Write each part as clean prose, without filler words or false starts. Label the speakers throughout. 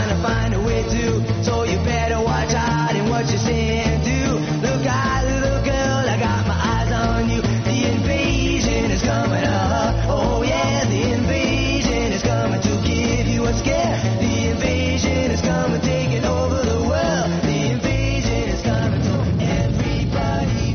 Speaker 1: gonna find a way to. So you better watch out in what you say and do. Look out, little girl, I got my eyes on you. The invasion is coming up. Oh yeah, the invasion is coming to give you a scare. The invasion is coming, taking over the world. The invasion is coming, so everybody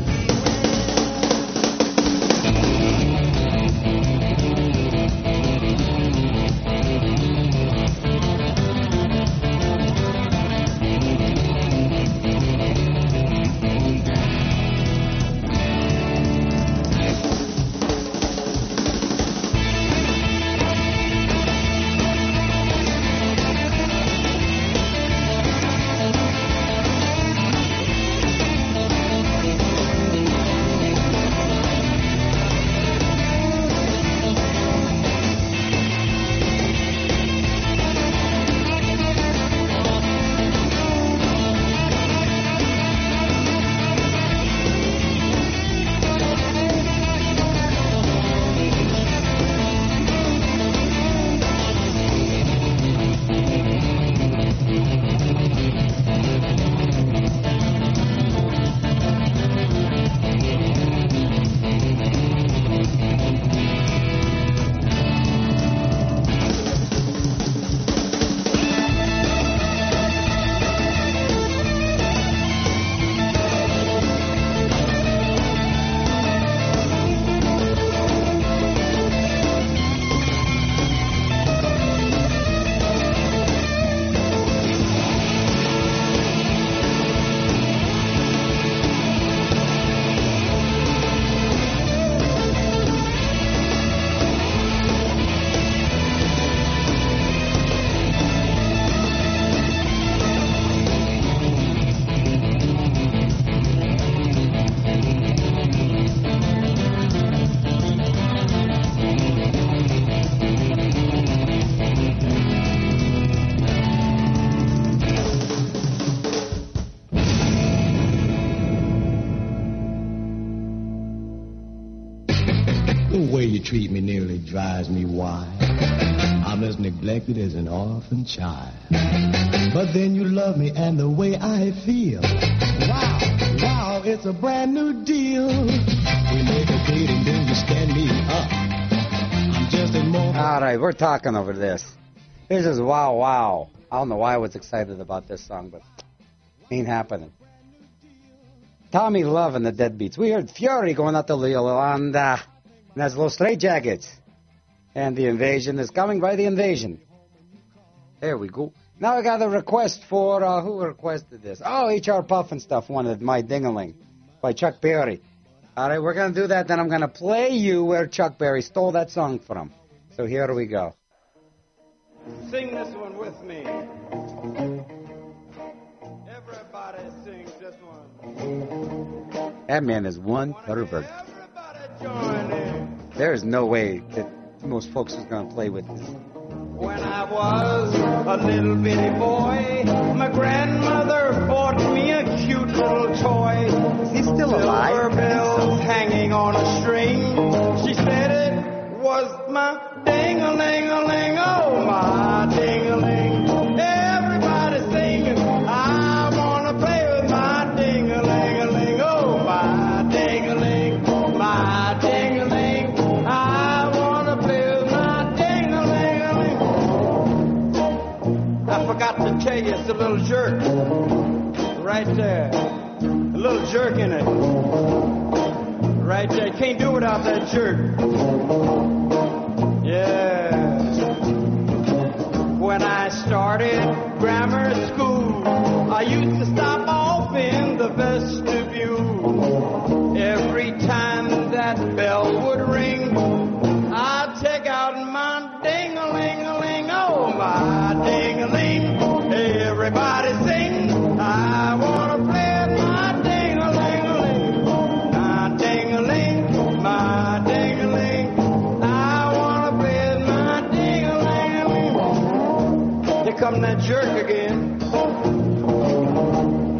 Speaker 2: treat me nearly drives me wild. I'm as neglected as an orphan child. But then you love me and the way I feel. Wow, wow, it's a brand new deal. We make a date and then you stand me up. I'm just a more...
Speaker 3: All right, we're talking over this. This is Wow Wow. I don't know why I was excited about this song, but ain't happening. Tommy Love and the Deadbeats. We heard Fury going out to Yolanda. And that's Los Stray Jackets. And the invasion is coming by the invasion. There we go. Now I got a request for, who requested this? Oh, H.R. Puff and stuff wanted My Ding-a-Ling by Chuck Berry. All right, we're going to do that. Then I'm going to play you where Chuck Berry stole that song from. So here we go.
Speaker 4: Sing this one with me. Everybody sing this one.
Speaker 3: That man is one pervert.
Speaker 4: Join in.
Speaker 3: There is no way that most folks is going to play with this.
Speaker 4: When I was a little bitty boy, my grandmother bought me a cute little toy.
Speaker 3: Is he still alive?
Speaker 4: Silver bells hanging on a string. She said it was my ding-a-ling-a-ling, oh my ding-a-ling. Everybody singing, I want to play with my ding-a-ling-a-ling, oh my ding-a-ling, my ding-a-ling. I want to play with my ding-a-ling-a-ling. I forgot to tell you, it's a little jerk right there. A little jerk in it. Right there. Can't do without that jerk. Yeah. When I started grammar school, I used to stop off in the vestibule. Every time that bell would ring, I'd take out my ding-a-ling-a-ling, oh my ding-a-ling. Everybody sing, I want to play my ding-a-ling-a-ling, my ding-a-ling, my ding-a-ling. I want to play my ding-a-ling-a-ling. Here come that jerk again.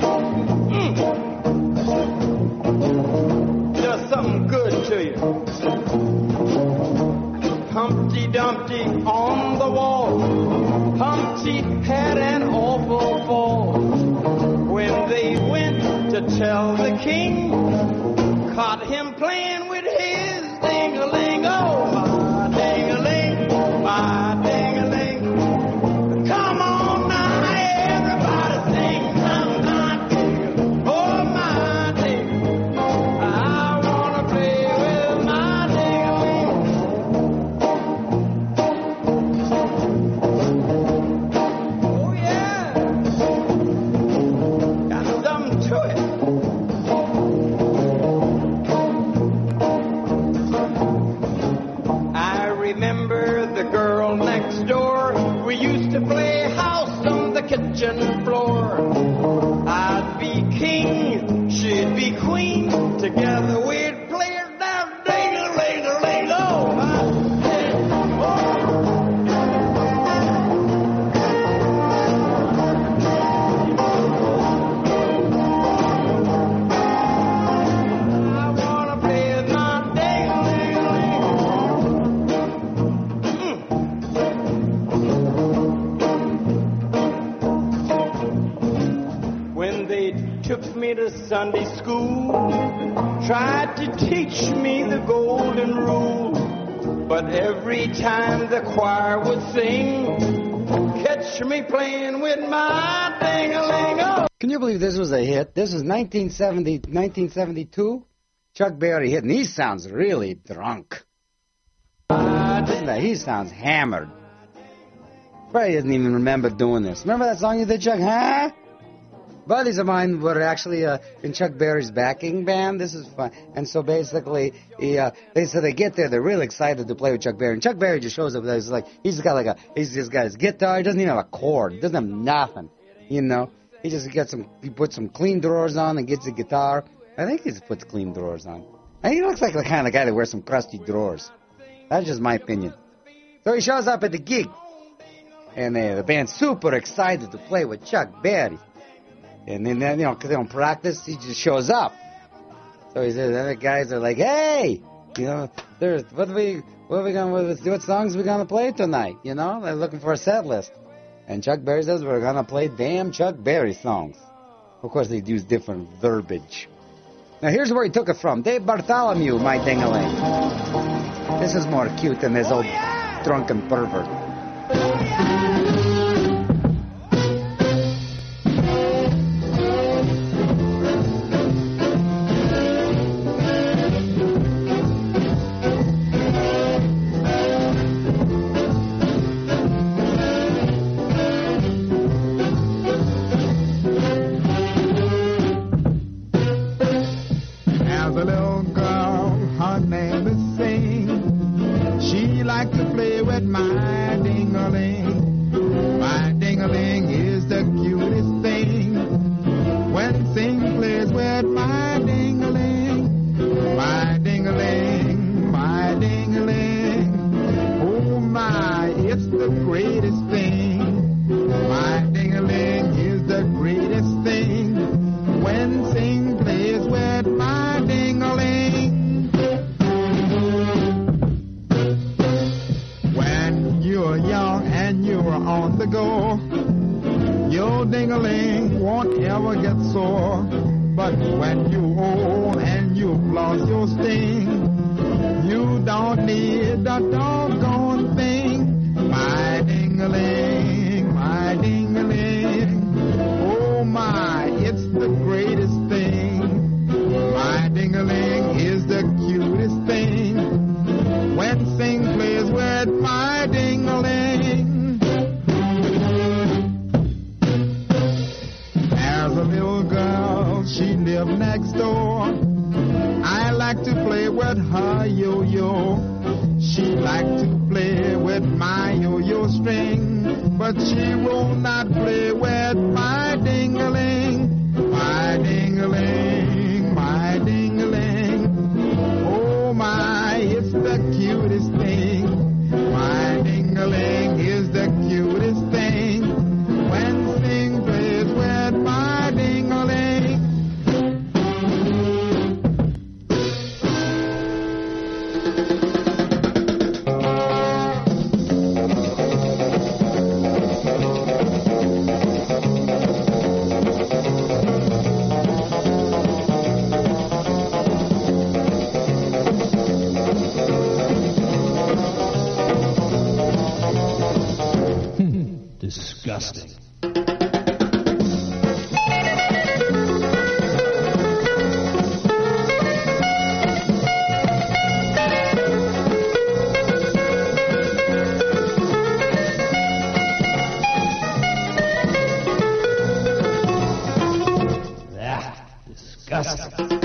Speaker 4: playing with his ding-a-ling. Oh, my ding-a-ling, my ding-a-ling. Come on now, everybody sing my ding-a-ling. Oh, my ding-a-ling. I wanna play with my ding-a-ling. Oh, yeah. Got something to it. I remember the girl next door. We used to play house on the kitchen floor. I'd be king, she'd be queen. Together we'd play it down, ding-a-ling-a-ling. Oh, my ding, I wanna play with my ding-a-ling-a-ling. When they took me to Sunday school, tried to teach me the golden rule, but every time the choir would sing, catch me playing with my ding-a-ling. Oh.
Speaker 3: Can you believe this was a hit? This was 1972. Chuck Berry hit, and he sounds really drunk. Listen to that. He sounds hammered. Probably doesn't even remember doing this. Remember that song you did, Chuck? Huh? Buddies of mine were actually in Chuck Berry's backing band. This is fun. And so basically, they get there. They're really excited to play with Chuck Berry. And Chuck Berry just shows up. He's just got his guitar. He doesn't even have a chord. He doesn't have nothing. You know, he puts some clean drawers on and gets the guitar. I think he just puts clean drawers on. And he looks like the kind of guy that wears some crusty drawers. That's just my opinion. So he shows up at the gig. And the band's super excited to play with Chuck Berry. And then, because they don't practice, he just shows up. So he says, the other guys are like, hey, what songs we gonna play tonight? They're looking for a set list. And Chuck Berry says, we're gonna play damn Chuck Berry songs. Of course, they use different verbiage. Now, here's where he took it from. Dave Bartholomew, my ding-a-ling. This is more cute than this old drunken pervert.
Speaker 5: disgusting.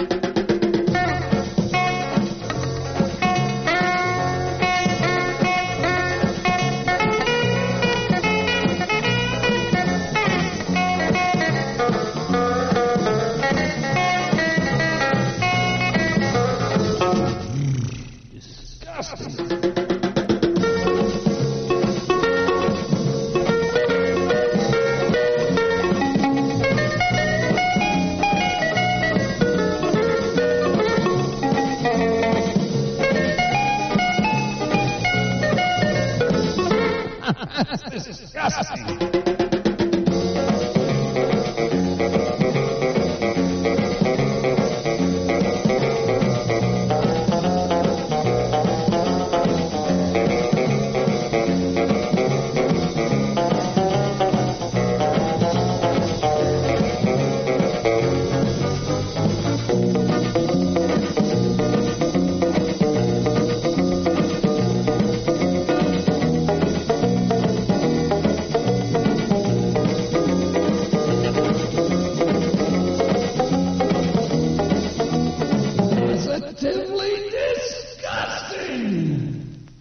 Speaker 5: This is disgusting. Positively disgusting.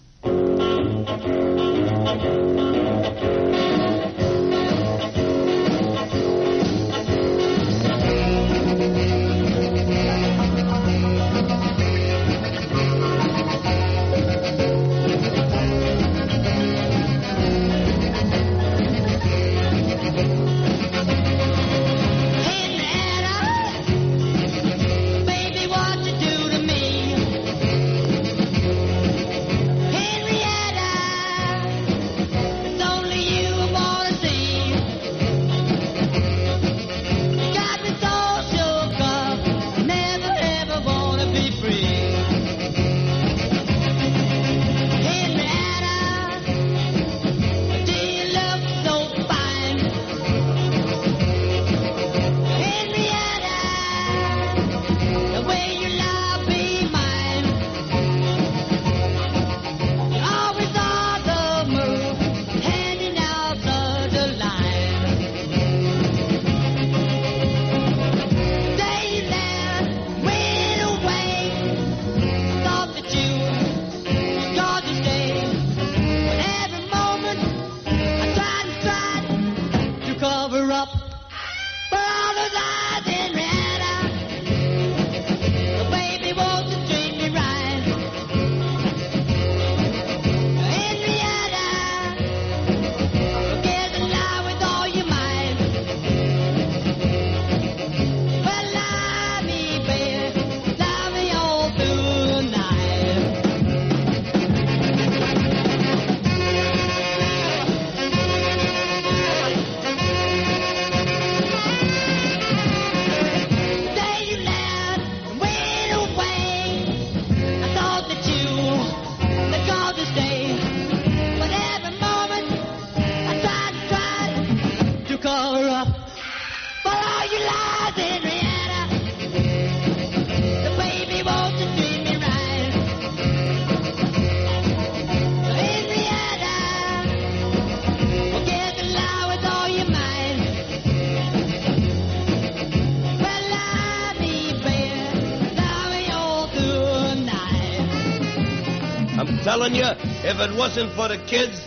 Speaker 6: I'm telling you, if it wasn't for the kids,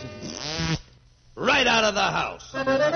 Speaker 6: right out of the house.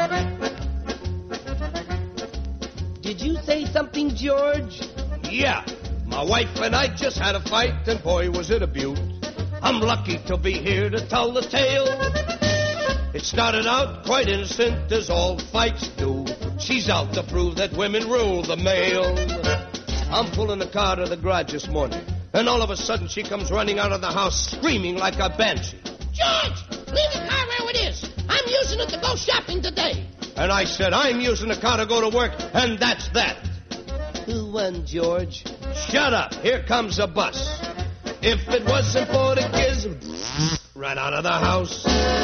Speaker 7: Did you say something, George?
Speaker 6: Yeah, my wife and I just had a fight, and boy, was it a beaut. I'm lucky to be here to tell the tale. It started out quite innocent, as all fights do. She's out to prove that women rule the male. I'm pulling the car to the garage this morning, and all of a sudden she comes running out of the house screaming like a banshee.
Speaker 8: George, leave the car where it is. I'm using it to go shopping today.
Speaker 6: And I said, I'm using the car to go to work, and that's that.
Speaker 7: Who won, George?
Speaker 6: Shut up. Here comes a bus. If it wasn't for the kids, right out of the house.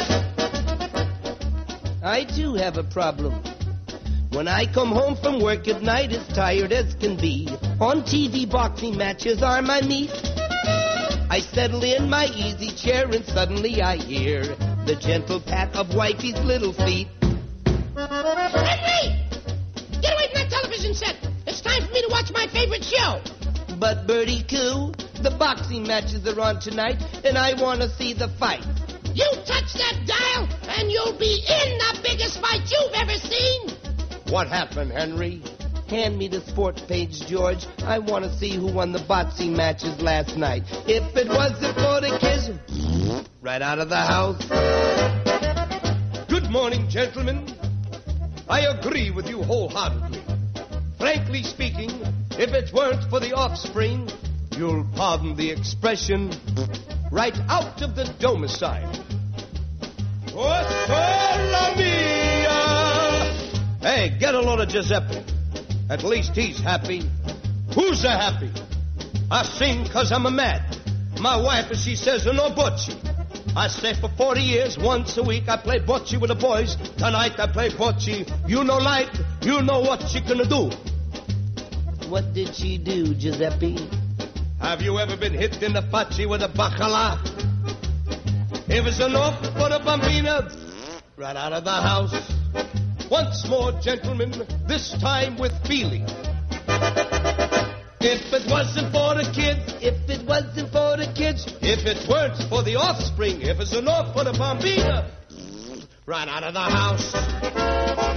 Speaker 7: I too have a problem. When I come home from work at night, as tired as can be. On TV, boxing matches are my meat. I settle in my easy chair and suddenly I hear the gentle pat of wifey's little feet.
Speaker 8: Henry! Get away from that television set. It's time for me to watch my favorite show.
Speaker 7: But Bertie Coo, the boxing matches are on tonight, and I want to see the fight.
Speaker 8: You touch that dial, and you'll be in the biggest fight you've ever seen.
Speaker 6: What happened, Henry?
Speaker 7: Hand me the sports page, George. I want to see who won the boxing matches last night. If it wasn't for the kids, right out of the house.
Speaker 6: Good morning, gentlemen. I agree with you wholeheartedly. Frankly speaking, if it weren't for the offspring, you'll pardon the expression, right out of the domicile. Otola mia! Hey, get a load of Giuseppe. At least he's happy. Who's a happy? I sing 'cause I'm a mad. My wife, as she says, no bocce. I say for 40 years, once a week, I play bocce with the boys. Tonight I play bocce. You know like, you know what she gonna do.
Speaker 7: What did she do, Giuseppe?
Speaker 6: Have you ever been hit in the faccia with a bacala? If it's enough for the bambina, right out of the house. Once more, gentlemen, this time with feeling. If it wasn't for the kids,
Speaker 7: If it wasn't for the kids,
Speaker 6: if it weren't for the offspring, if it's enough for the bambina, right out of the house.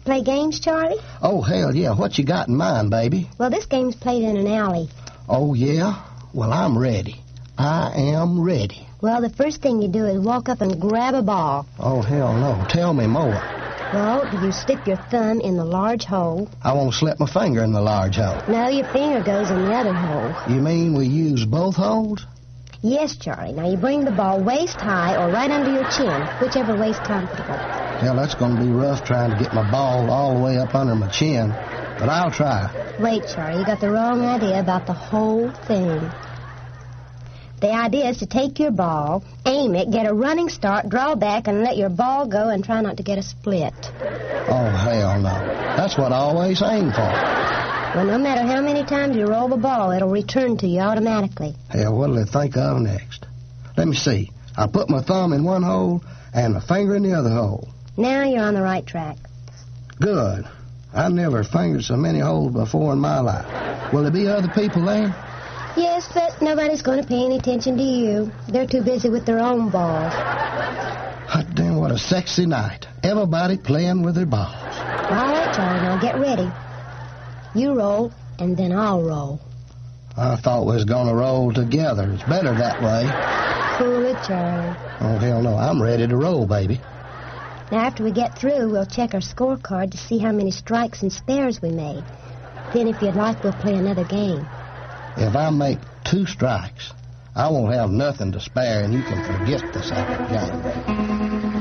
Speaker 9: to play games, Charlie?
Speaker 10: Oh, hell yeah. What you got in mind, baby?
Speaker 9: Well, this game's played in an alley.
Speaker 10: Oh, yeah? Well, I'm ready. I am ready.
Speaker 9: Well, the first thing you do is walk up and grab a ball.
Speaker 10: Oh, hell no. Tell me more.
Speaker 9: Well, you slip your thumb in the large hole.
Speaker 10: I won't slip my finger in the large hole.
Speaker 9: No, your finger goes in the other hole.
Speaker 10: You mean we use both holes?
Speaker 9: Yes, Charlie. Now, you bring the ball waist high or right under your chin, whichever way's comfortable.
Speaker 10: Hell, that's going to be rough trying to get my ball all the way up under my chin, but I'll try.
Speaker 9: Wait, Charlie, you got the wrong idea about the whole thing. The idea is to take your ball, aim it, get a running start, draw back, and let your ball go and try not to get a split.
Speaker 10: Oh, hell no. That's what I always aim for.
Speaker 9: Well, no matter how many times you roll the ball, it'll return to you automatically.
Speaker 10: Hell, what'll it think of next? Let me see. I'll put my thumb in one hole and my finger in the other hole.
Speaker 9: Now you're on the right track.
Speaker 10: Good. I never fingered so many holes before in my life. Will there be other people there?
Speaker 9: Yes, but nobody's going to pay any attention to you. They're too busy with their own balls.
Speaker 10: Hot damn, what a sexy night. Everybody playing with their balls.
Speaker 9: All right, Charlie, now get ready. You roll, and then I'll roll.
Speaker 10: I thought we was going to roll together. It's better that way.
Speaker 9: Cool it, Charlie.
Speaker 10: Oh, hell no. I'm ready to roll, baby.
Speaker 9: Now, after we get through, we'll check our scorecard to see how many strikes and spares we made. Then, if you'd like, we'll play another game.
Speaker 10: If I make 2 strikes, I won't have nothing to spare, and you can forget the second game.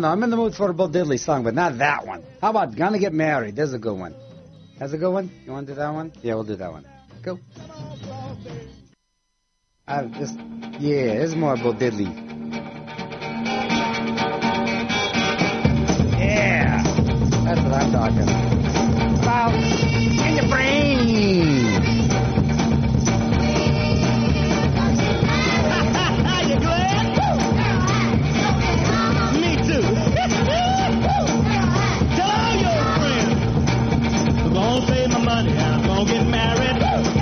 Speaker 3: no. I'm in the mood for a Bo Diddley song, but not that one. How about Gonna Get Married? There's a good one. That's a good one? You want to do that one? Yeah, we'll do that one. Go. This is more Bo Diddley. Yeah, that's what I'm talking about. In your brain.
Speaker 4: You glad? Me too. Tell all your friends. I'm gonna save my money. I'm gonna get married.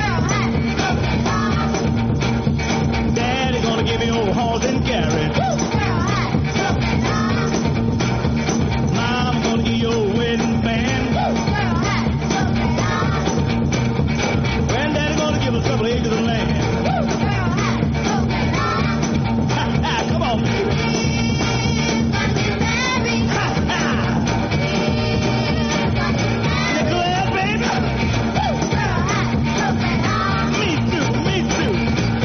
Speaker 4: Daddy gonna give me old horse and carriage. Mom gonna give you a wedding band. Granddaddy gonna give us a couple acres of land. Come on, baby. You glad, baby? Me too, me too.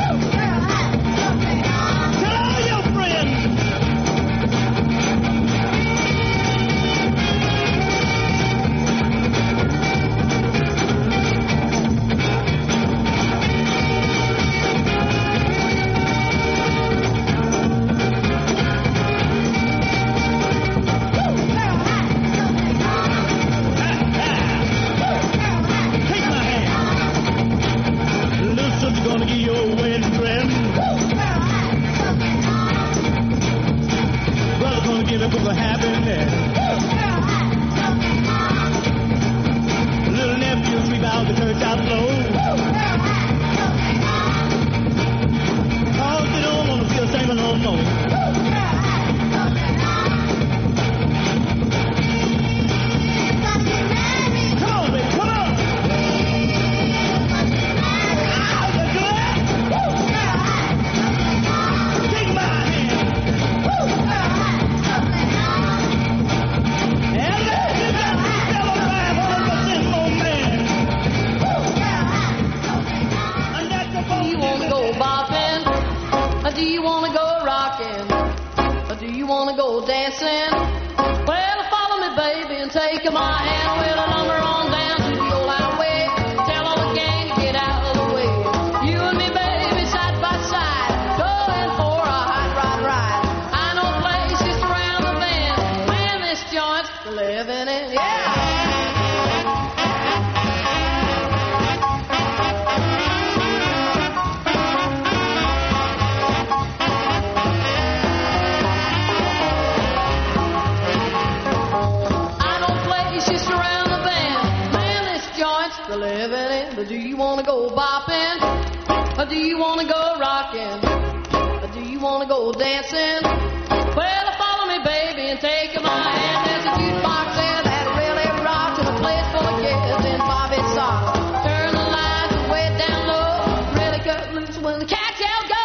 Speaker 4: Tell all your friends. Take my hand. Little sister gonna give you a wedding dress. Brother gonna give a book of happiness. Little nephew sweep out the church out low. Cause they don't wanna see us singing no more. Come on, baby, come on. You glad? Take my hand. And let's celebrate 100% more man. And that's the
Speaker 11: Do you want to go bopping? Or do you want to go rocking? Or do you want to go dancing? Well, follow me, baby, and take my hand. We'll number on down to the old highway. Tell all the gang to get out of the way. You and me, baby, side by side, going for a hot rod ride. I know places around the bend. Man, this joint's for living in. Yeah! I know places around the bend. Man, this joint's for living in. But do you want to go bopping? Or do you want to go rocking? Or do you want to go dancing? Well, follow me, baby, and take my hand. There's a jukebox there that really rocks, and a place full of kids in Bobby socks. Turn the lights way down low. Really cut loose when the cocktails go.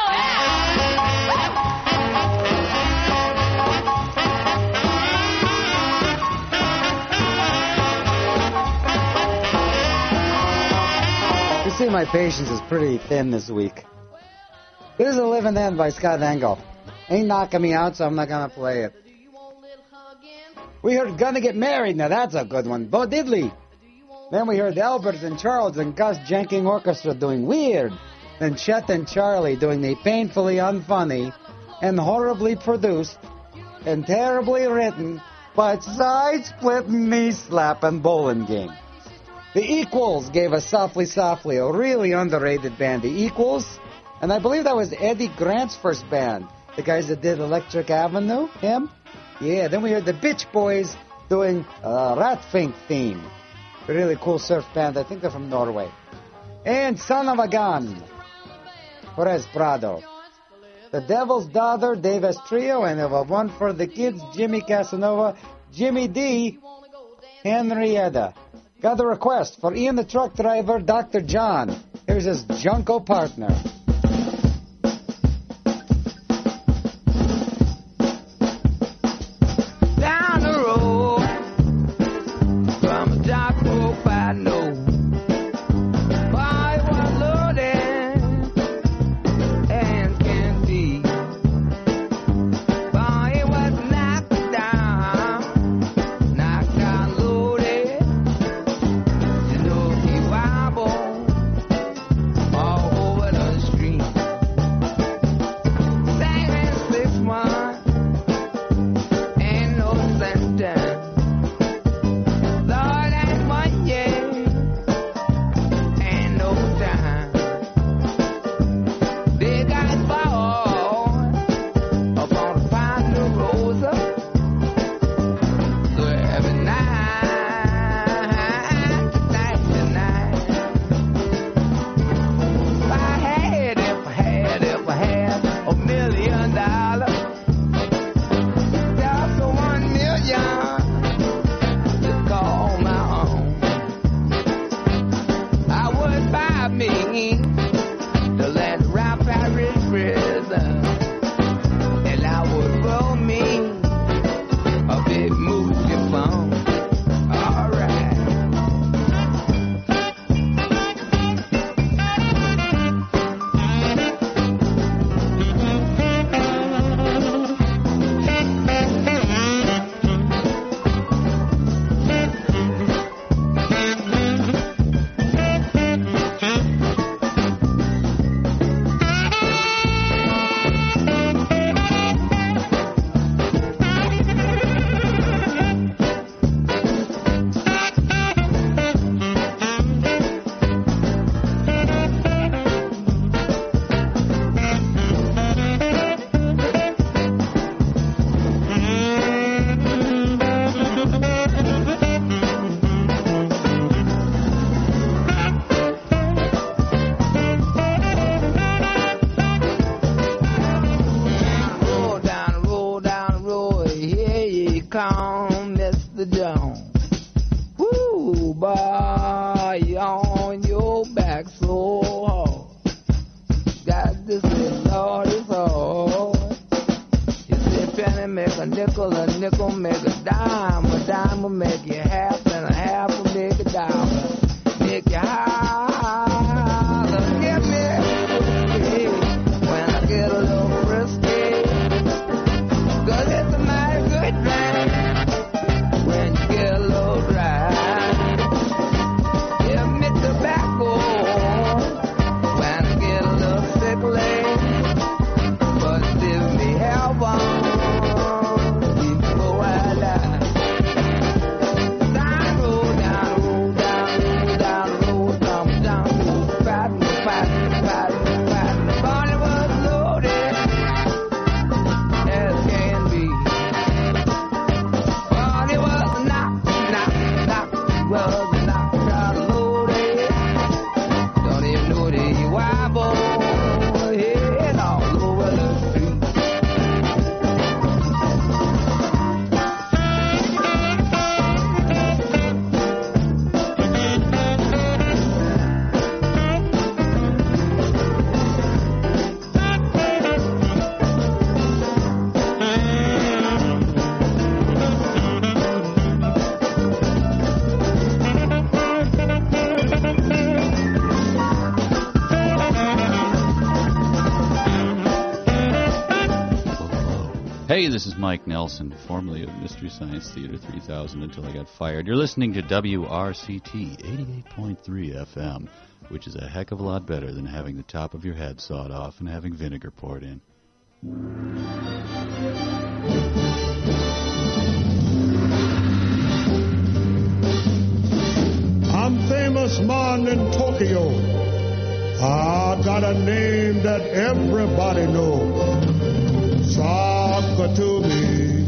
Speaker 3: You see, my patience is pretty thin this week. Here's a Living End by Scott Engel. Ain't knocking me out, so I'm not going to play it. We heard Gonna Get Married. Now, that's a good one. Bo Diddley. Then we heard Albert and Charles and Gus Jenking Orchestra doing Weird. Then Chet and Charlie doing the painfully unfunny and horribly produced and terribly written but side-splitting, knee-slapping bowling game. The Equals gave us Softly Softly, a really underrated band. The Equals, and I believe that was Eddie Grant's first band. The guys that did Electric Avenue, him? Yeah, then we heard the Bitch Boys doing Ratfink theme. A really cool surf band. I think they're from Norway. And Son of a Gun, Perez Prado. The Devil's Daughter, Davis Trio, and one for the kids, Jimmy Casanova, Jimmy D, Henrietta. Got a request for Ian the Truck Driver, Dr. John. Here's his Junko partner.
Speaker 1: Down the road from a dark hope I know. Boy was loaded and candy. Boy was knocked down.
Speaker 12: you on your back so hard. Got to say, Lord, it's hard. You say, penny make a nickel make a dime will make you half, and a half will make a dollar. Make you holler, get me frisky when I get a little frisky. 'Cause it's a mighty good drink when you get a little dry. Give me tobacco when I get a little sickly. But give me heaven before I die. Down the road, down the road, down the road, down the road, down the road, fighting. The body was loaded as can be. Body was knock, was knock, out loaded. Don't even know the wobble, head all over the street.
Speaker 13: Hey, this is Mike Nelson, formerly of Mystery Science Theater 3000 until I got fired. You're listening to WRCT 88.3 FM, which is a heck of a lot better than having the top of your head sawed off and having vinegar poured in.
Speaker 14: I'm famous man in Tokyo. I got a name that everybody knows. Sakatumi,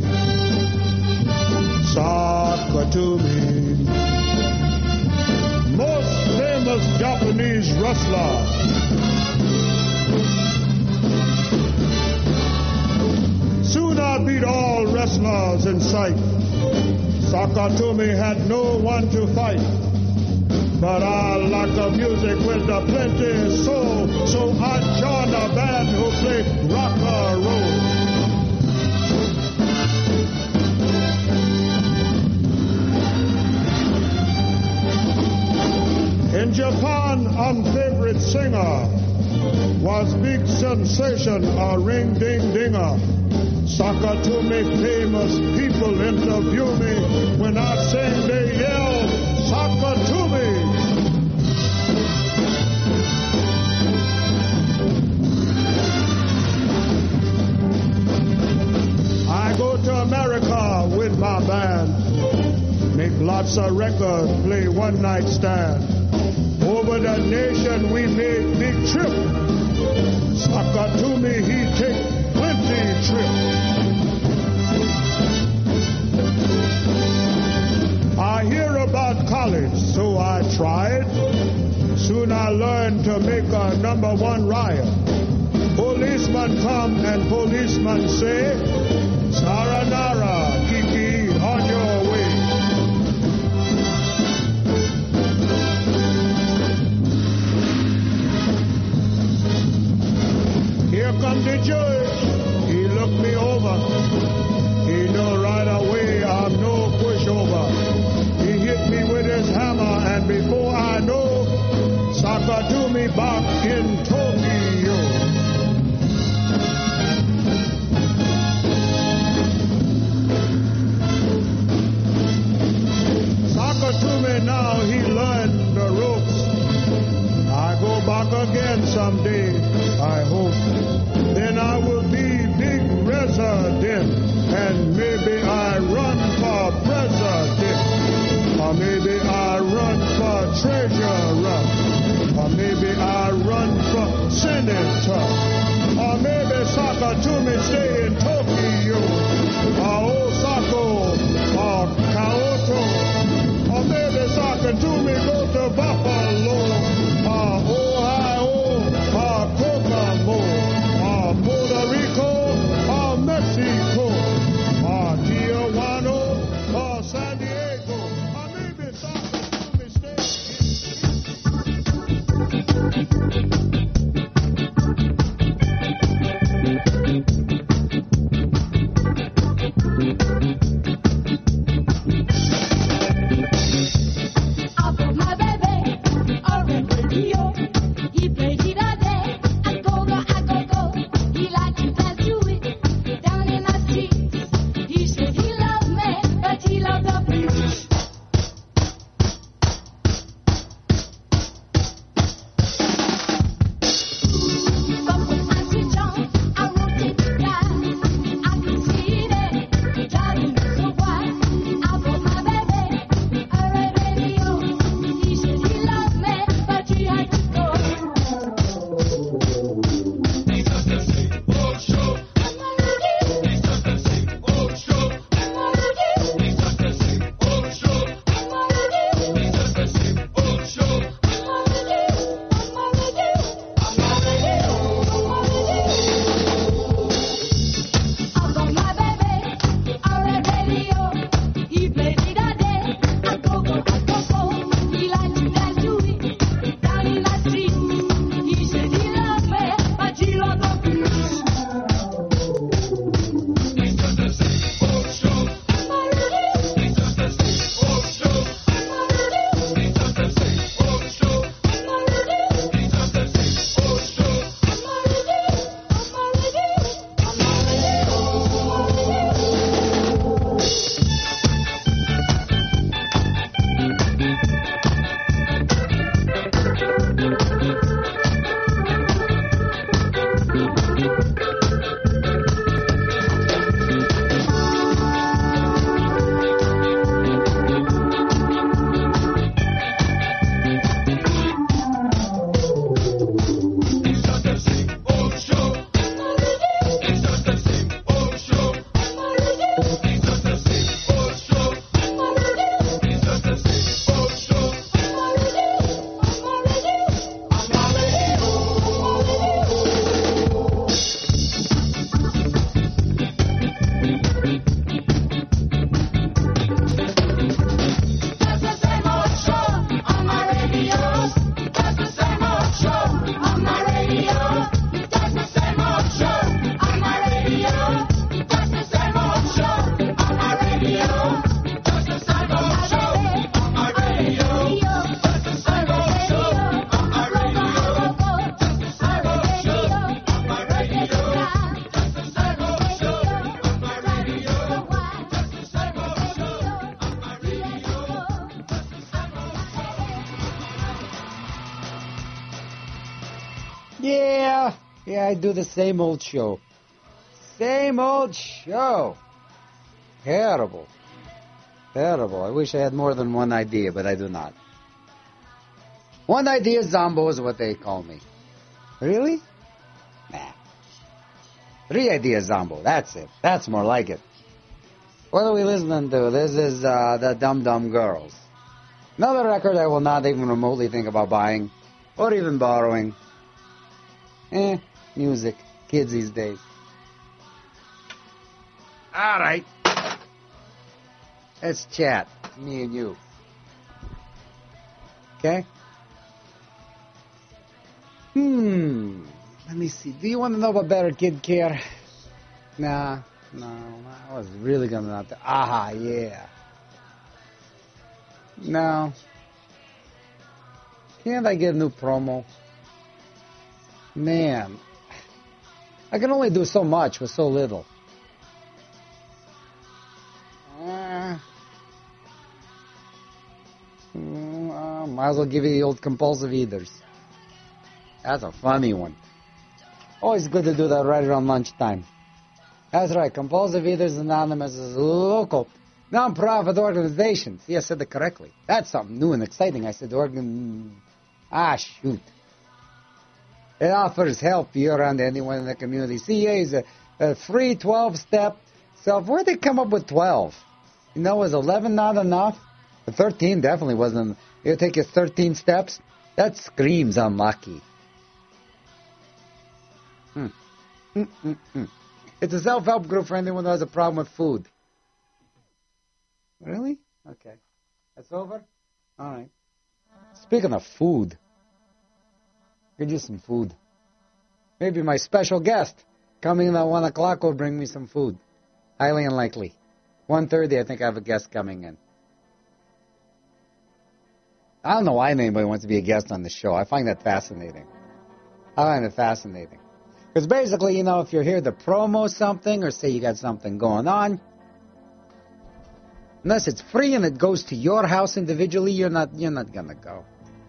Speaker 14: Sakatumi. Most famous Japanese wrestler. Soon I beat all wrestlers in sight. Sakatumi had no one to fight. But I like the music with the plenty soul, so I joined a band who played rock and roll. In Japan, our favorite singer was big sensation, a ring-ding-dinger. Sakatumi famous people interview me. When I sing, they yell, Sakatumi! I go to America with my band, make lots of records, play one-night stand. Over the nation we made big trip. Sakatumi, he take plenty trip. I hear about college, so I tried. Soon I learned to make a #1 riot. Policeman come and policeman say, Saranara, Kiki, on your way. Here come the judge, he looked me over. He know right away I'm no pushover. He hit me with his hammer, and before I know, Sakatumi back in Tokyo. Sakatumi now, he learned the ropes. I go back again someday, I hope. Then I will be big resident, and maybe I run for president, or maybe I run for treasurer, or maybe I run for senator, or maybe Sakatumi stay in Tokyo, or Osaka, or Kyoto, or maybe Sakatumi go to Buffalo, or Ohio, or Kokomo, or Puerto Rico, or Mexico, or Tijuana, or San Diego, or maybe Sakatumi stay
Speaker 3: Yeah, I do the same old show. Same old show. Terrible. Terrible. I wish I had more than one idea, but I do not. One idea Zombo is what they call me. Really? Nah. 3 ideas Zombo. That's it. That's more like it. What are we listening to? This is the Dum Dum Girls. Another record I will not even remotely think about buying or even borrowing. Music. Kids these days. All right. Let's chat. Me and you. Okay? Let me see. Do you want to know about Better Kid Care? Nah. No. I was really going to not. Aha, yeah. No. Can't I get a new promo? Man. I can only do so much with so little. Might as well give you the old compulsive eaters. That's a funny one. Always good to do that right around lunchtime. That's right. Compulsive Eaters Anonymous is a local non-profit organization. See, I said it correctly. That's something new and exciting. I said shoot. It offers help year-round to anyone in the community. CA is a free 12-step self. Where'd they come up with 12? You know, was 11 not enough? 13 definitely wasn't. It'll take you 13 steps. That screams unlucky. It's a self-help group for anyone who has a problem with food. Really? Okay. That's over? All right. Speaking of food, Get you some food. Maybe my special guest coming in at 1 o'clock will bring me some food. Highly unlikely. 1:30, I think I have a guest coming in. I don't know why anybody wants to be a guest on the show. I find that fascinating. Because basically, if you're here to promo something or say you got something going on, unless it's free and it goes to your house individually, you're not going to go.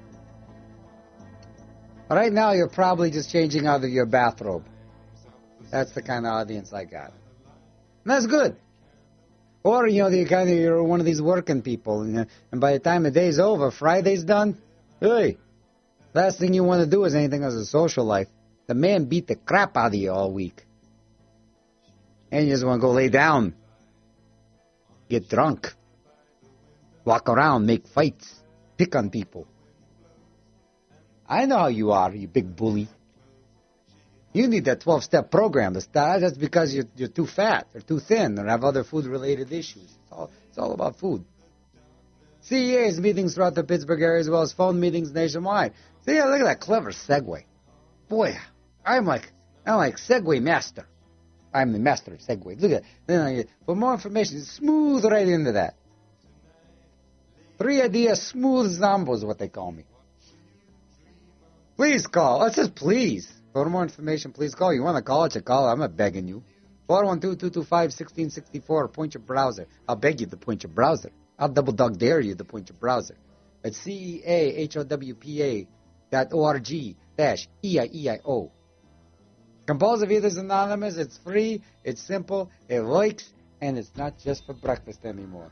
Speaker 3: Right now, you're probably just changing out of your bathrobe. That's the kind of audience I got. And that's good. Or, you're one of these working people, and by the time the day's over, Friday's done, hey, last thing you want to do is anything as a social life. The man beat the crap out of you all week. And you just want to go lay down, get drunk, walk around, make fights, pick on people. I know how you are, you big bully. You need that 12-step program to start. That's because you're too fat or too thin or have other food-related issues. It's all about food. CEA's meetings throughout the Pittsburgh area as well as phone meetings nationwide. See, look at that clever segue. Boy, I'm like segue master. I'm the master of segue. Look at that. For more information, smooth right into that. 3 ideas, smooth Zambo is what they call me. Please call. It says please. For more information, please call. You want to call it, you call. I'm not begging you. 412-225-1664. Point your browser. I'll beg you to point your browser. I'll double dog dare you to point your browser. It's ceahowpa.org-EIEIO. Compulsive Eaters Anonymous. It's free. It's simple. It works. And it's not just for breakfast anymore.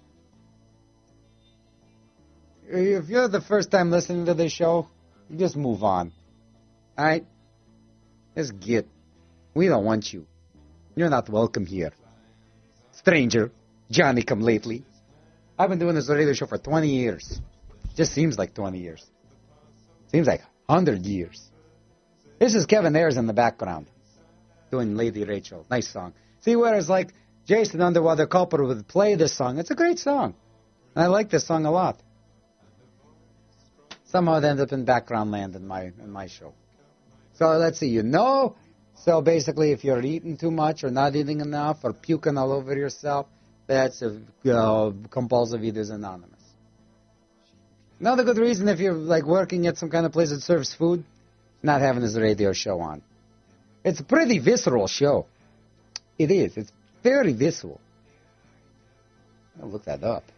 Speaker 3: If you're the first time listening to this show, just move on. All right? Just get. We don't want you. You're not welcome here. Stranger, Johnny come lately. I've been doing this radio show for 20 years. Just seems like 20 years. Seems like 100 years. This is Kevin Ayers in the background doing Lady Rachel. Nice song. See, whereas like Jason Underwater Culper would play this song. It's a great song. And I like this song a lot. Somehow it ended up in background land in my show. So let's see, So basically, if you're eating too much or not eating enough or puking all over yourself, that's a Compulsive Eaters Anonymous. Another good reason if you're like working at some kind of place that serves food, not having this radio show on. It's a pretty visceral show. It is. It's very visceral. I'll look that up.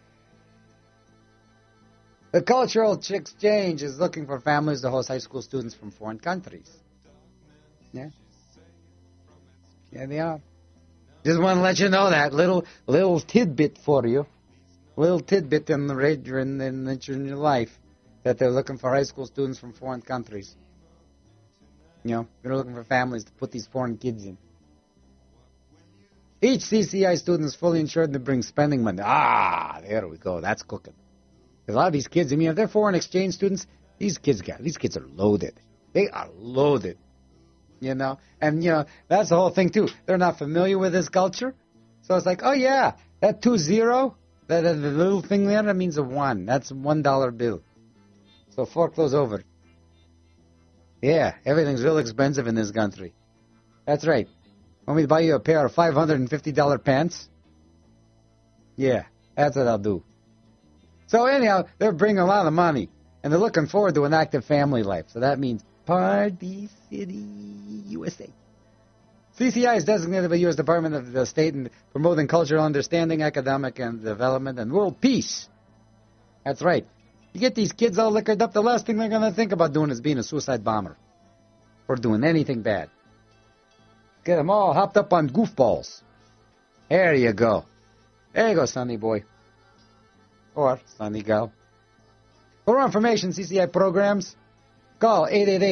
Speaker 3: The Cultural Exchange is looking for families to host high school students from foreign countries. Yeah. Yeah, they are. Just want to let you know that little tidbit for you, little tidbit in the radio in your life, that they're looking for high school students from foreign countries. They're looking for families to put these foreign kids in. Each CCI student is fully insured to bring spending money. There we go. That's cooking. Because a lot of these kids, if they're foreign exchange students, these kids are loaded. They are loaded. And that's the whole thing too. They're not familiar with this culture, so it's like, oh yeah, that 20, that the little thing there, that means a 1. That's $1 bill. So fork those over. Yeah, everything's real expensive in this country. That's right. Want me to buy you a pair of $550 pants? Yeah, that's what I'll do. So anyhow, they're bringing a lot of money, and they're looking forward to an active family life. So that means Party City, USA. CCI is designated by the U.S. Department of the State in promoting cultural understanding, academic and development, and world peace. That's right. You get these kids all liquored up, the last thing they're going to think about doing is being a suicide bomber or doing anything bad. Get them all hopped up on goofballs. There you go. There you go, sonny boy. Or sonny girl. For more information, CCI programs, call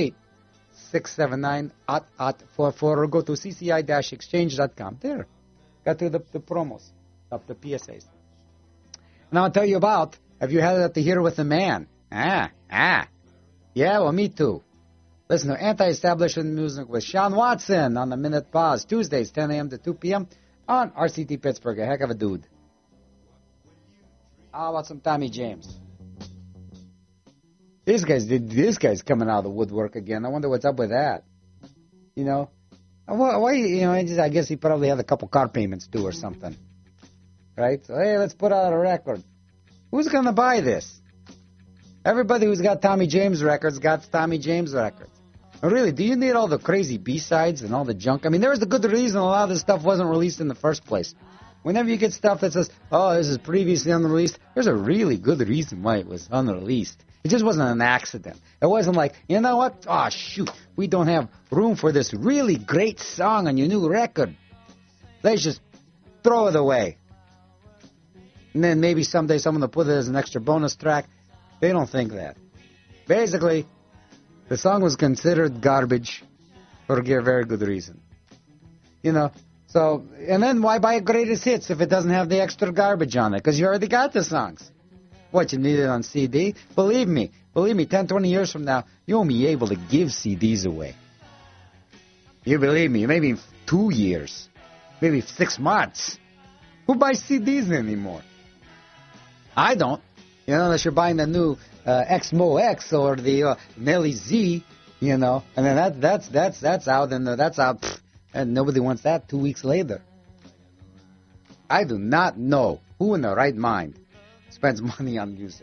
Speaker 3: 888-679-8844 or go to cci-exchange.com. There. Got through the promos of the PSAs. Now I'll tell you about, have you had it to hear with the man? Yeah, well, me too. Listen to Anti-Establishment Music with Sean Watson on the Minute Pause, Tuesdays, 10 a.m. to 2 p.m. on RCT Pittsburgh. A heck of a dude. How about some Tommy James? This guy's coming out of the woodwork again. I wonder what's up with that. You know, why? You know, I guess he probably had a couple car payments due or something, right? So hey, let's put out a record. Who's gonna buy this? Everybody who's got Tommy James records got Tommy James records. Really, do you need all the crazy B-sides and all the junk? I mean, there's a good reason a lot of this stuff wasn't released in the first place. Whenever you get stuff that says, oh, this is previously unreleased, there's a really good reason why it was unreleased. It just wasn't an accident. It wasn't like, you know what? Oh, shoot, we don't have room for this really great song on your new record. Let's just throw it away. And then maybe someday someone will put it as an extra bonus track. They don't think that. Basically, the song was considered garbage for a very good reason. You know, so, and then why buy a greatest hits if it doesn't have the extra garbage on it? Because you already got the songs. What, you need it on CD? Believe me, 10, 20 years from now, you won't be able to give CDs away. You believe me, maybe 2 years, maybe 6 months. Who buys CDs anymore? I don't. You know, unless you're buying the new Xmo X or the Nelly Z, you know, and then that's out, and that's out, and nobody wants that 2 weeks later. I do not know who in their right mind spends money on music.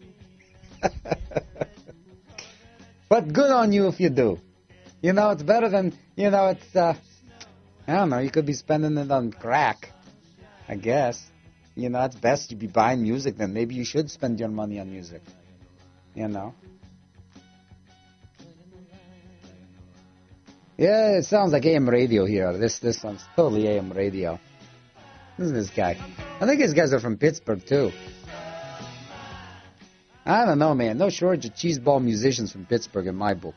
Speaker 3: But good on you if you do. You know, it's better than, you know, it's, I don't know, you could be spending it on crack, I guess. You know, it's best you be buying music, then maybe you should spend your money on music. You know? Yeah, it sounds like AM radio here. This sounds totally AM radio. Listen to this guy. I think these guys are from Pittsburgh, too. I don't know, man. No shortage of cheeseball musicians from Pittsburgh in my book.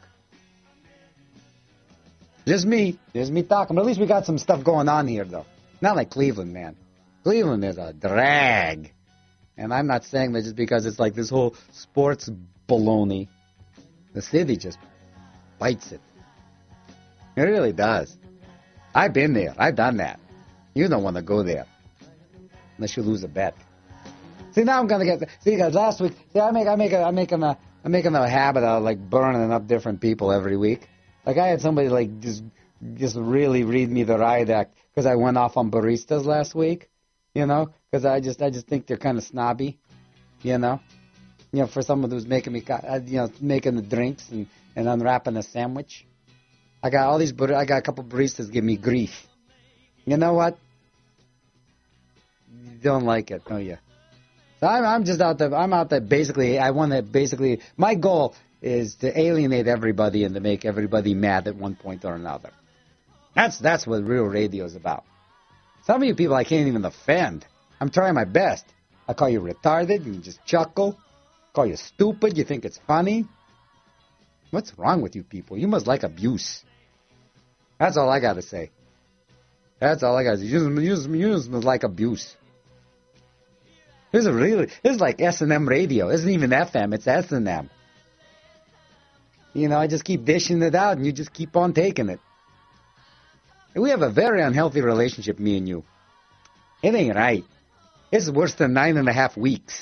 Speaker 3: Just me talking. But at least we got some stuff going on here, though. Not like Cleveland, man. Cleveland is a drag. And I'm not saying that just because it's like this whole sports baloney. The city just bites it. It really does. I've been there. I've done that. You don't want to go there. Unless you lose a bet. See, now I'm going to get... See, guys, last week... See, I'm making a habit of, like, burning up different people every week. Like, I had somebody, like, just really read me the riot act because I went off on baristas last week. You know, because I just think they're kind of snobby, you know, for someone who's making me, making the drinks and unwrapping a sandwich. I got a couple baristas give me grief. You know what? You don't like it, don't you? So I'm just out there. I'm out there basically. My goal is to alienate everybody and to make everybody mad at one point or another. That's what real radio is about. Some of you people I can't even offend. I'm trying my best. I call you retarded, you just chuckle. Call you stupid, you think it's funny. What's wrong with you people? You must like abuse. That's all I got to say. That's all I got to say. You just must like abuse. This is like S&M radio. It isn't even FM, it's S&M. You know, I just keep dishing it out and you just keep on taking it. We have a very unhealthy relationship, me and you. It ain't right. It's worse than 9.5 weeks.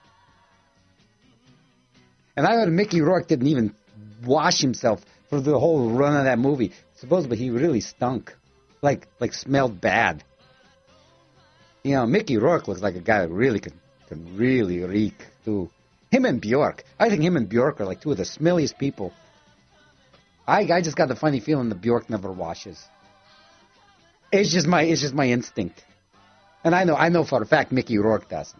Speaker 3: And I heard Mickey Rourke didn't even wash himself for the whole run of that movie. Supposedly he really stunk. Like smelled bad. You know, Mickey Rourke looks like a guy that really can really reek, too. Him and Bjork. I think him and Bjork are like two of the smelliest people. I just got the funny feeling that Bjork never washes. It's just my instinct. And I know for a fact Mickey Rourke doesn't.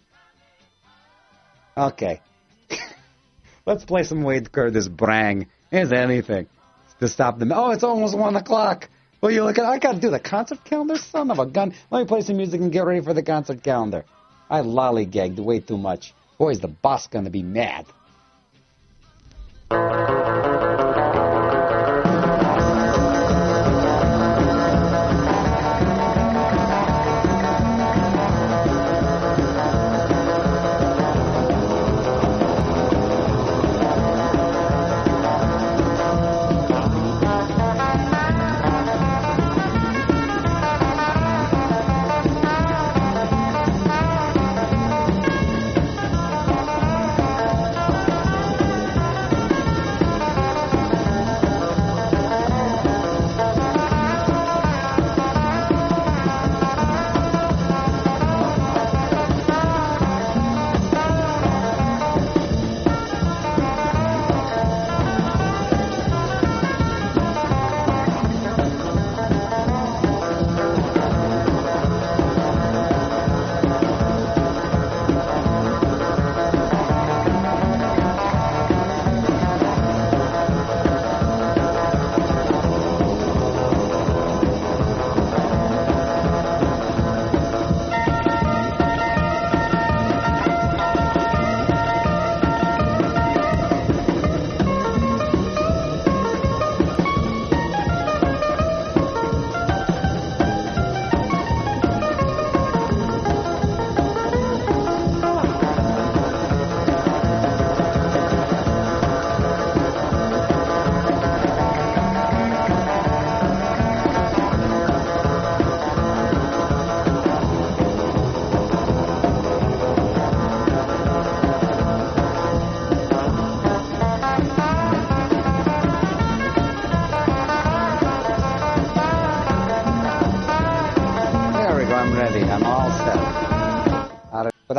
Speaker 3: Okay. Let's play some Wade Curtis Brang. Is anything to stop them. Oh, it's almost 1 o'clock. Well, you look at, I got to do the concert calendar, son of a gun. Let me play some music and get ready for the concert calendar. I lollygagged way too much. Boy, is the boss going to be mad.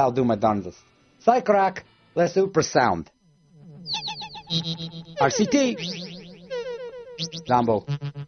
Speaker 3: I'll do my darndest. Psych rock, let's super sound. RCT. Zombo.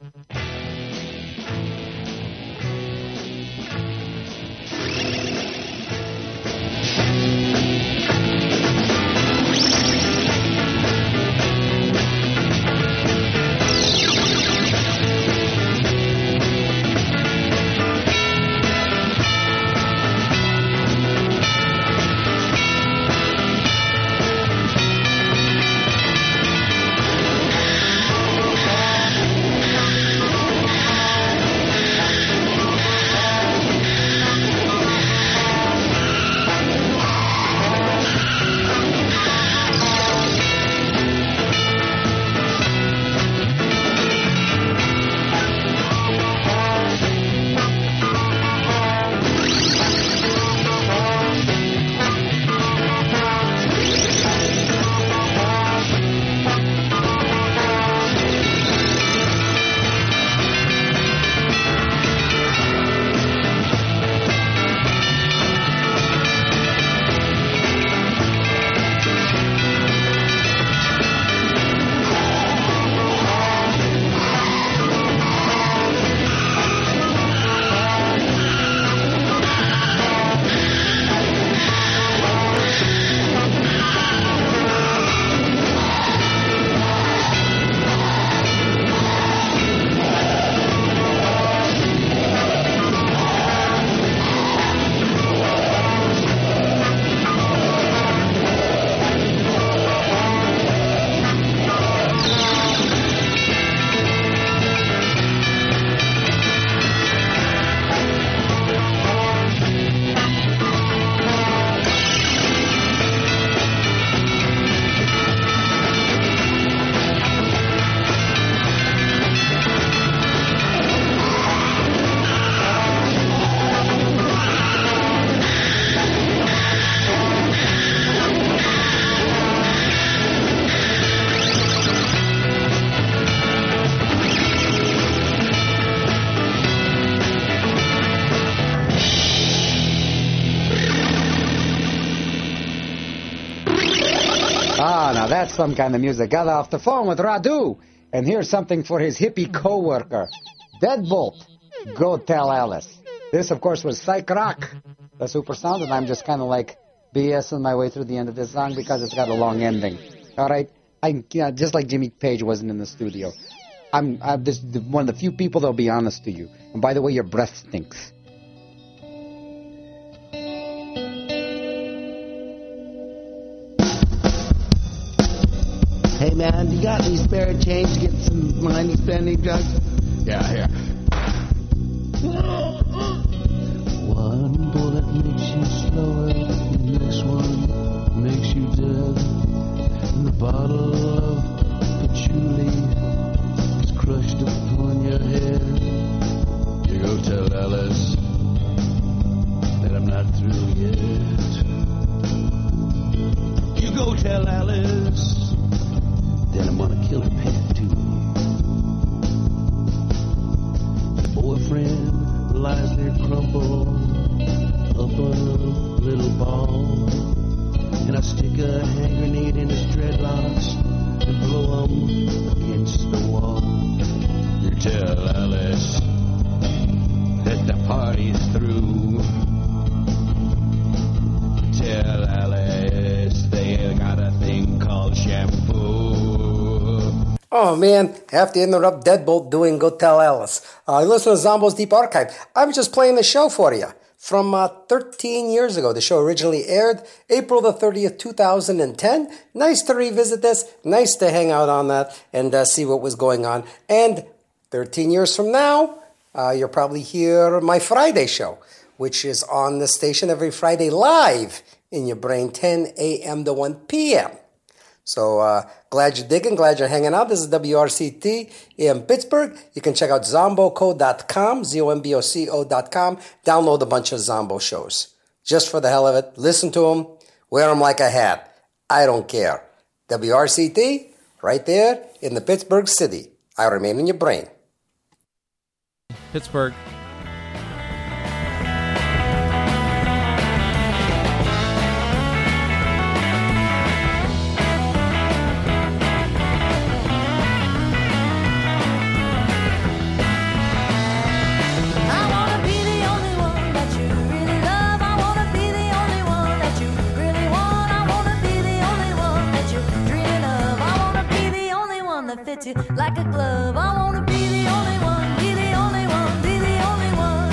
Speaker 3: Now that's some kind of music. Got off the phone with Radu, and here's something for his hippie co-worker. Deadbolt, Go Tell Alice. This, of course, was Psych Rock, the super sound, and I'm just kind of like BSing my way through the end of this song because it's got a long ending. All right? Just like Jimmy Page wasn't in the studio. I'm this one of the few people that'll be honest to you. And by the way, your breath stinks.
Speaker 15: Hey man, you got any spare change to get some money spending drugs?
Speaker 16: Yeah, here.
Speaker 15: One bullet makes you slower, the next one makes you dead. And the bottle of patchouli is crushed upon your head.
Speaker 16: You go tell Alice
Speaker 15: that I'm not through yet.
Speaker 16: You go tell Alice.
Speaker 15: Then I'm gonna kill her pet too. The boyfriend lies there crumpled up on a little ball, and I stick a hand grenade in his dreadlocks and blow him against the wall.
Speaker 16: You tell Alice that the party's through. Tell Alice they ain't got a thing called shampoo.
Speaker 17: Oh man, have to interrupt Deadbolt doing Go Tell Alice. Listen to Zombo's Deep Archive. I was just playing the show for you from 13 years ago. The show originally aired April the 30th, 2010. Nice to revisit this. Nice to hang out on that and see what was going on. And 13 years from now, you'll probably hear my Friday show, which is on the station every Friday live in your brain, 10 a.m. to 1 p.m. So glad you're digging, glad you're hanging out. This is WRCT in Pittsburgh. You can check out zomboco.com, zomboco.com. Download a bunch of Zombo shows. Just for the hell of it, listen to them, wear them like a hat. I don't care. WRCT, right there in the Pittsburgh city. I remain in your brain.
Speaker 18: Pittsburgh.
Speaker 11: fits you like a glove. I wanna be the only one, be the only one, be the only one.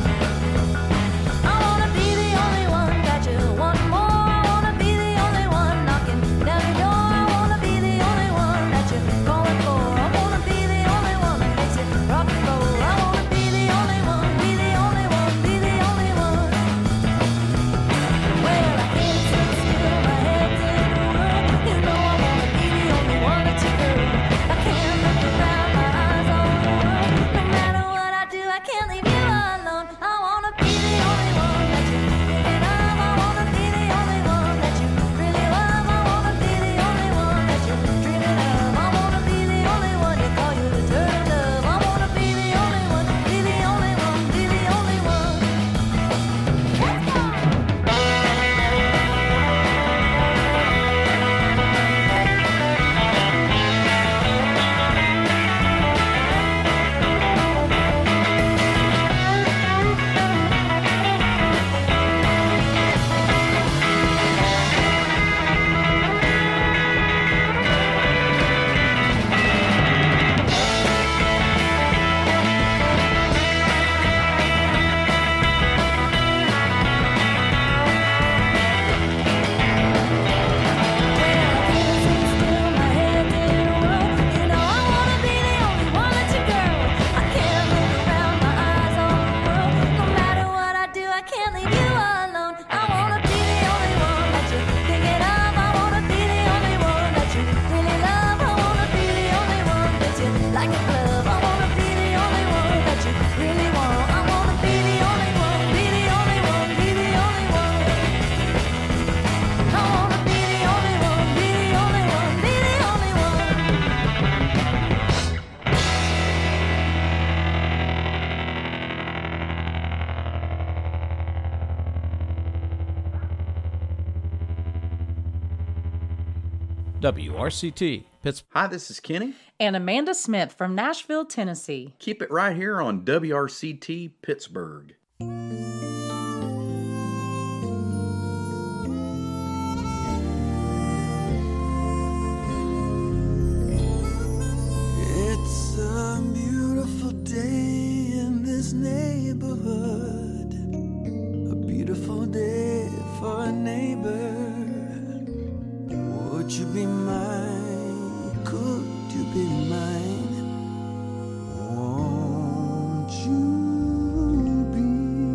Speaker 11: I wanna be the only one, got you one more. I wanna be the only one knocking down your door. I wanna be the only one that you're calling for. I wanna be the only one that makes you rock and roll. I wanna be the only one, be the only one, be the only one. Well, I can't sit still, my head's in the world. You know I wanna be the only one that you girl. I can't look around, my eyes on the world. No matter what I do, I can't leave you alone. I wanna be the only one that you really love. I wanna be the only one that you really love. I wanna be the only one that you're dreaming of. I wanna be the only one you call you the turn of. I wanna be the only one, be the only one, be the only one. Let's go! Like a glove, I wanna be the only one that you really want. I wanna be the only one, be the only one, be the only one. I wanna be the only one, be the only one, be the only
Speaker 18: WRCT, Pittsburgh.
Speaker 19: Hi, this is Kenny.
Speaker 20: And Amanda Smith from Nashville, Tennessee.
Speaker 19: Keep it right here on WRCT Pittsburgh.
Speaker 1: It's a beautiful day in this neighborhood, a beautiful day for a neighbor. Would you be mine? Could you be mine? Won't you be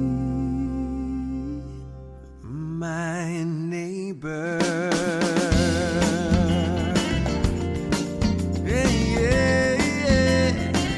Speaker 1: my neighbor? Yeah, yeah, yeah.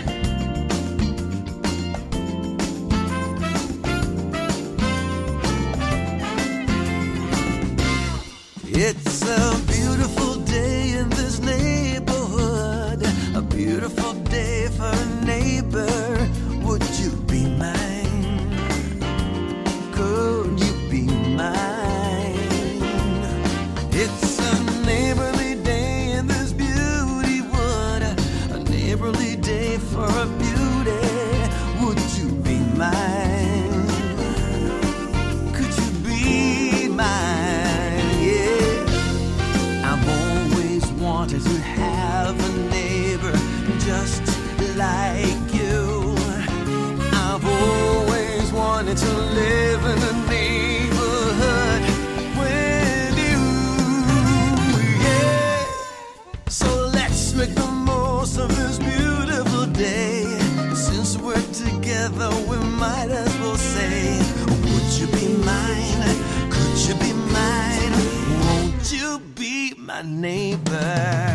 Speaker 1: It's a beautiful day in this neighborhood, a beautiful day for a neighbor. Would you be mine? Could you be mine? It's a neighborly day in this beauty wood, a neighborly day for a beauty. Would you be mine? Could you be mine? Yeah. I've always wanted to have a neighbor just like you. I've always wanted to live in a neighborhood with you. Yeah. So let's make the most of this beautiful day. Since we're together, we might as well say, would you be mine? Could you be mine? Won't you be my neighbor?